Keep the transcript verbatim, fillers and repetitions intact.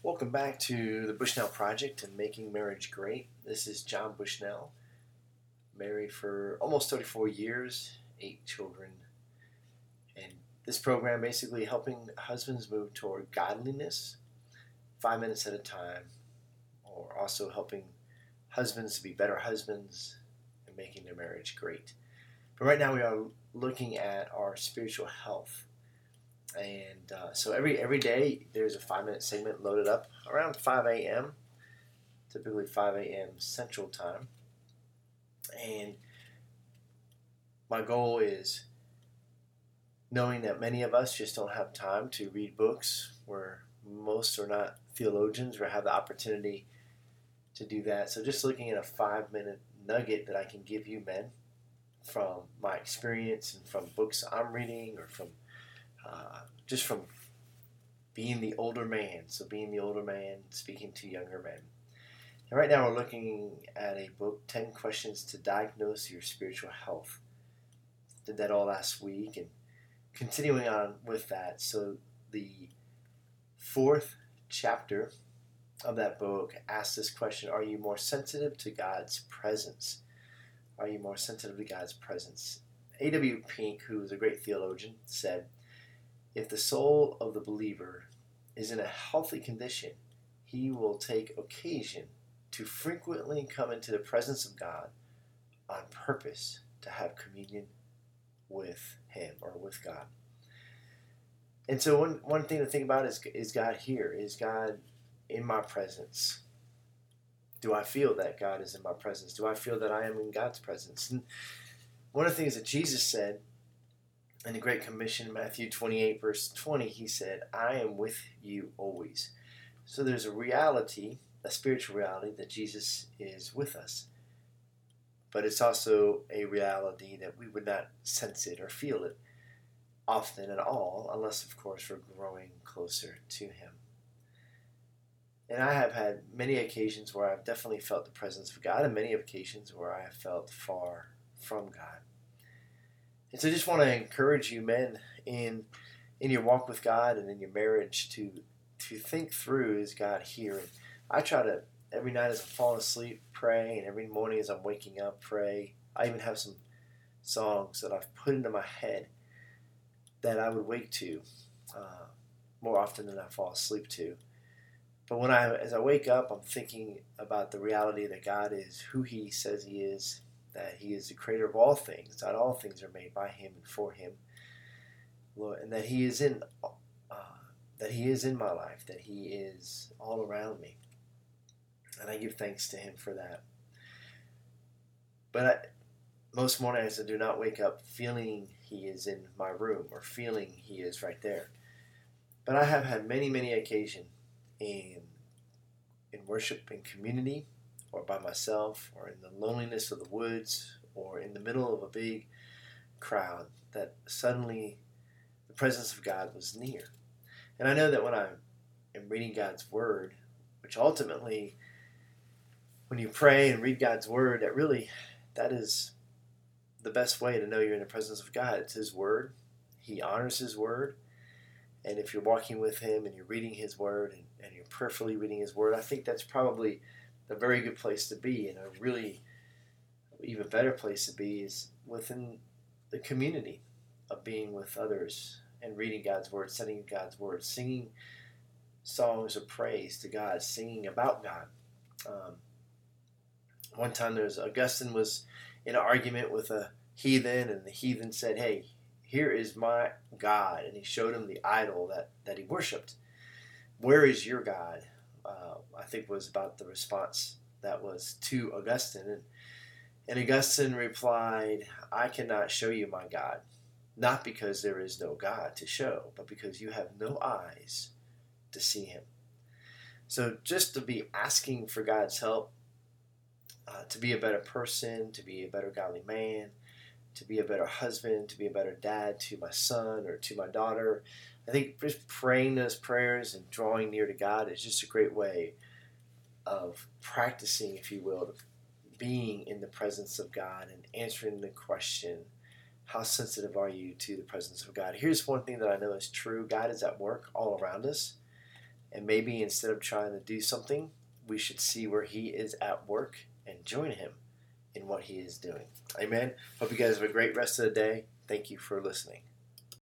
Welcome back to the Bushnell Project and Making Marriage Great. This is John Bushnell, married for almost thirty-four years, eight children. And this program basically helping husbands move toward godliness five minutes at a time, or also helping husbands to be better husbands and making their marriage great. But right now we are looking at our spiritual health. And uh, so every every day there's a five minute segment loaded up around five a.m., typically five a.m. Central Time. And my goal is knowing that many of us just don't have time to read books, where most are not theologians or have the opportunity to do that. So just looking at a five minute nugget that I can give you men from my experience and from books I'm reading, or from Uh, just from being the older man, so being the older man speaking to younger men. And right now we're looking at a book, ten Questions to Diagnose Your Spiritual Health. Did that all last week, and continuing on with that. So the fourth chapter of that book asks this question: Are you more sensitive to God's presence? Are you more sensitive to God's presence? A W Pink, who is a great theologian, said, if the soul of the believer is in a healthy condition, he will take occasion to frequently come into the presence of God on purpose to have communion with Him or with God. And so one, one thing to think about is, is God here? Is God in my presence? Do I feel that God is in my presence? Do I feel that I am in God's presence? And one of the things that Jesus said in the Great Commission, Matthew twenty-eight, verse twenty, he said, I am with you always. So there's a reality, a spiritual reality, that Jesus is with us. But it's also a reality that we would not sense it or feel it often at all, unless, of course, we're growing closer to Him. And I have had many occasions where I've definitely felt the presence of God, and many occasions where I have felt far from God. And so I just want to encourage you, men, in in your walk with God and in your marriage to to think through, is God here? And I try to, every night as I'm falling asleep, pray, and every morning as I'm waking up, pray. I even have some songs that I've put into my head that I would wake to uh, more often than I fall asleep to. But when I, as I wake up, I'm thinking about the reality that God is who He says He is, that He is the creator of all things, that all things are made by Him and for Him, Lord, and that He is in, uh, that He is in my life, that He is all around me, and I give thanks to Him for that. But I, most mornings I do not wake up feeling He is in my room or feeling He is right there. But I have had many, many occasions in in worship and community, or by myself, or in the loneliness of the woods, or in the middle of a big crowd, that suddenly the presence of God was near. And I know that when I am reading God's Word, which ultimately, when you pray and read God's Word, that really, that is the best way to know you're in the presence of God. It's His Word. He honors His Word. And if you're walking with Him and you're reading His Word, and, and you're prayerfully reading His Word, I think that's probably a very good place to be, and a really even better place to be is within the community of being with others and reading God's Word, studying God's Word, singing songs of praise to God, singing about God. Um, one time there was, Augustine was in an argument with a heathen, and the heathen said, hey, here is my God, and he showed him the idol that, that he worshipped. Where is your God? Uh, I think was about the response that was to Augustine. And, and Augustine replied, I cannot show you my God, not because there is no God to show, but because you have no eyes to see Him. So just to be asking for God's help, uh, to be a better person, to be a better godly man, to be a better husband, to be a better dad to my son or to my daughter. I think just praying those prayers and drawing near to God is just a great way of practicing, if you will, of being in the presence of God and answering the question, how sensitive are you to the presence of God? Here's one thing that I know is true. God is at work all around us. And maybe instead of trying to do something, we should see where he is at work and join him in what he is doing. Amen. Hope you guys have a great rest of the day. Thank you for listening.